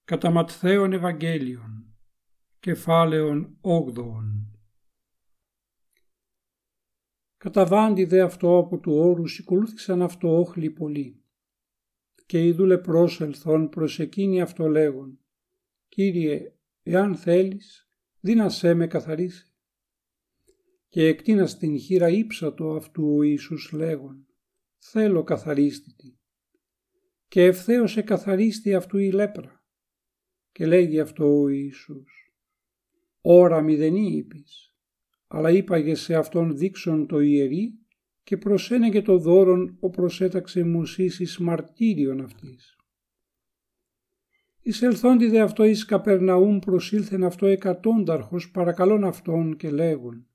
Κατά Ματθαίον Ευαγγέλιον, κεφάλαιον 8. Καταβάντη δε αυτό από του όρους οικολούθησαν αυτό όχλοι πολλοί. Και ειδούλε πρόσελθον προς εκείνη αυτό λέγον, Κύριε, εάν θέλεις, δύνασέ με καθαρίσε. Και εκτείνας την χείρα ύψατο αυτού ο Ιησούς λέγον, θέλω καθαρίστητη. Και ευθέως εκαθαρίστη αυτού η λέπρα. Και λέγει αυτό ο Ιησούς, ώρα μηδενή είπεις, αλλά είπαγε σε αυτόν δείξον το ιερεί και προσένεγε το δώρον ο προσέταξε μουσής εις μαρτύριον αυτής. Εισελθόντι δε αυτό εις Καπερναούμ προσήλθεν αυτό εκατόνταρχος παρακαλών αυτόν και λέγον,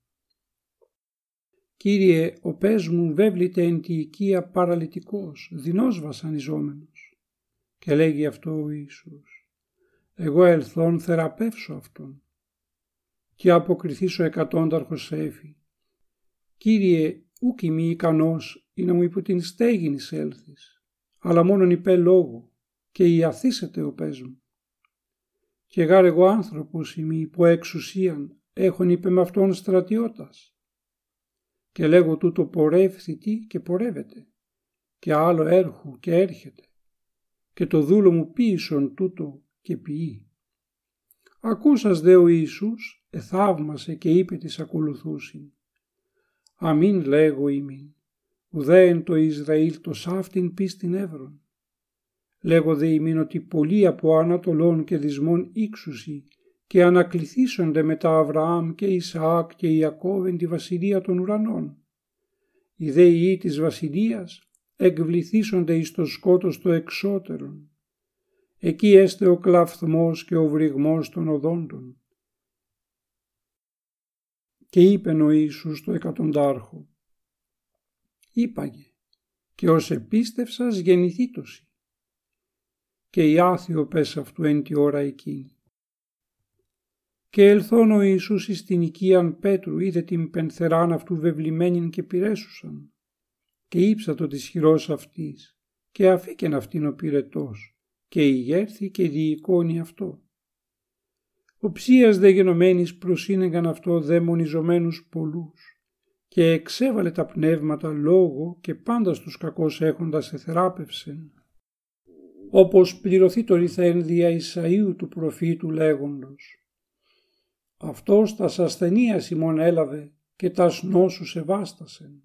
Κύριε, ο πες μου βέβληται εν τη οικία παραλυτικός, δεινός βασανιζόμενος. Και λέγει αυτό ο Ιησούς, εγώ ελθόν θεραπεύσω αυτόν. Και αποκριθείς ο εκατόνταρχος έφη, Κύριε, ούκ είμαι ικανός ή να μου υπό την στέγην εισέλθεις, αλλά μόνον υπέ λόγο και ιαθήσετε ο πες μου. Και γάρ εγώ άνθρωπος είμαι υπό εξουσίαν, έχον είπε με αυτόν στρατιώτας. Και λέγω τούτο πορεύθητη και πορεύεται, και άλλο έρχου και έρχεται, και το δούλο μου ποίησον τούτο και ποιεί. Ακούσας δε ο Ιησούς εθαύμασε και είπε της ακολουθούσιν, αμήν λέγω ημίν, ουδέ εν το Ισραήλ το σάφτην πίστην εύρον. Λέγω δε ημίν ότι πολλοί από Ανατολών και δυσμών ήξουσι και ανακληθήσονται μετά Αβραάμ και Ισαάκ και Ιακώβ εν τη βασιλεία των ουρανών. Οι δε ιοί της βασιλείας εκβληθήσονται εις το σκότος το εξώτερον. Εκεί έστε ο κλαφθμός και ο βρυγμός των οδόντων. Και είπεν ο Ιησούς το εκατοντάρχο, είπαγε, και ως επίστευσας γεννηθήτωση. Και η άθιο πες αυτού εν τη ώρα εκείνη. Και ελθόν ο Ιησούς εις την οικίαν Πέτρου είδε την πενθεράν αυτού βεβλημένην και πυρέσουσαν. Και ύψατο της χειρός αυτής και αφήκεν αυτήν ο πυρετός και ηγέρθη και διεικόνει αυτό. Οψίας δε γενομένης προσύνεγαν αυτό δαιμονιζομένους πολλούς και εξέβαλε τα πνεύματα λόγο και πάντα στους κακώς έχοντας εθεράπευσεν. Όπως πληρωθεί το ρηθέν δια Ισαΐου του προφήτου λέγοντος, αυτός τας ασθενείας ημών έλαβε και τας νόσους εβάστασεν.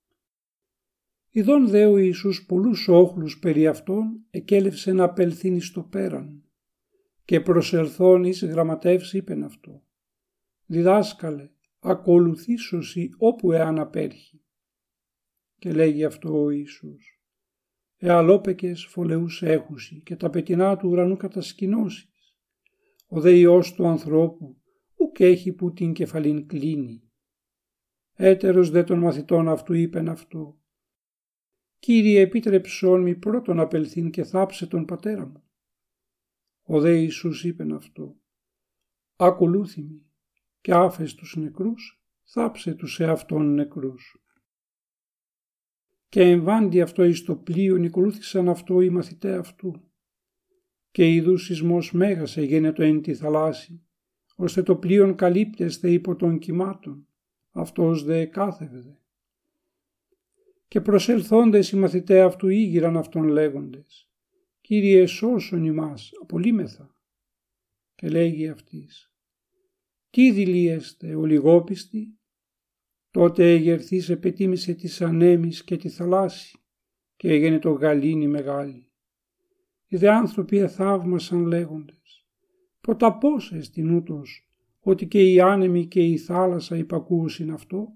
Ιδών δε ο Ιησούς πολλούς όχλους περί αυτών εκέλευσε να απελθύνει στο πέραν και προσελθών εις γραμματεύς είπεν αυτό, διδάσκαλε, ακολουθήσωσι όπου εάν απέρχει. Και λέγει αυτό ο Ιησούς, εαλόπεκες φωλεούς έχουσι και τα πετεινά του ουρανού κατασκηνώσεις. Ο δε Υιός του ανθρώπου ουκ έχει που την κεφαλήν κλείνει. Έτερος δε των μαθητών αυτού είπεν αυτό, Κύριε επίτρεψόν μη πρώτον απελθύν και θάψε τον πατέρα μου. Ο δε Ιησούς είπεν αυτό, ακολούθη μη και άφες τους νεκρούς, θάψε τους εαυτόν νεκρούς. Και εμβάντι αυτό εις το πλοίον ακολούθησαν αυτό οι μαθητέ αυτού. Και ειδού σεισμός μέγας εγένετο εν τη θαλάσση, ώστε το πλοίον καλύπτεσθε υπό των κυμάτων, αυτός δε εκάθευδε. Και προσελθόντες οι μαθητέ αυτού ήγηραν αυτόν λέγοντες, Κύριε σώσον ημάς, απολύμεθα. Και λέγει αυτής, τι δειλίεστε ο λιγόπιστοι. Τότε εγερθής επετίμησε της ανέμης και τη θαλάσση και έγινε το γαλήνη μεγάλη. Οι δε άνθρωποι εθαύμασαν λέγοντες, ποτα πώς εστιν ούτως, ότι και οι άνεμοι και η θάλασσα υπακούουσιν αυτό.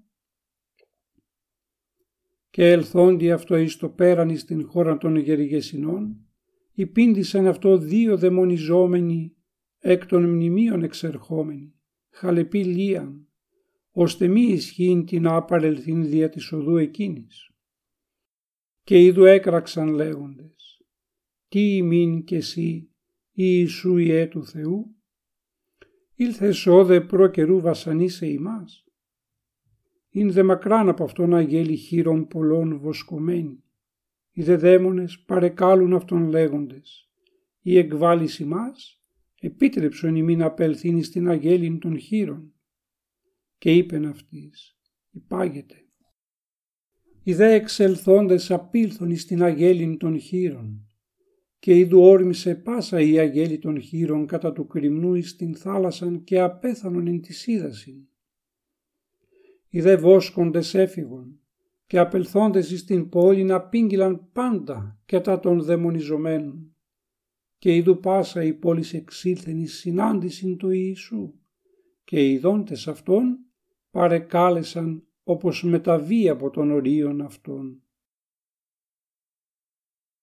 Και ελθόντι αυτό εις το πέραν εις την χώρα των Γεριγεσινών, υπήντησαν αυτό δύο δαιμονιζόμενοι εκ των μνημείων εξερχόμενοι, χαλεπή λίαν, ώστε μη ισχύειν την απαρελθήν δια της οδού εκείνης. Και είδου έκραξαν λέγοντες, τι ημίν και εσύ, Ιησού Υιέ του Θεού, ήλθες όδε προ καιρού βασανίσε ημάς. Είναι δε μακράν από αυτόν αγέλη χείρων πολλών βοσκομένη. Οι δε δαίμονες παρεκάλουν αυτόν λέγοντες, η εκβάληση μας, επίτρεψον ημίν απελθύνει στην αγέλην των χείρων. Και είπεν αυτής, υπάγεται. Οι δε εξελθόντες απήλθον εις την αγέλην των χείρων, και είδου όρμησε πάσα η αγέλη των χείρων κατά του κρυμνού εις την θάλασσαν και απέθανον εν της ύδασιν. Οι δε βόσκοντες έφυγον, και απελθόντες εις την πόλην απήγγειλαν πάντα κατά των δαιμονιζομένων. Και είδου πάσα η πόλης εξήλθεν εις συνάντησιν του Ιησού, και οι ειδώντες αυτών παρεκάλεσαν όπως μεταβεί από των ορίων αυτών.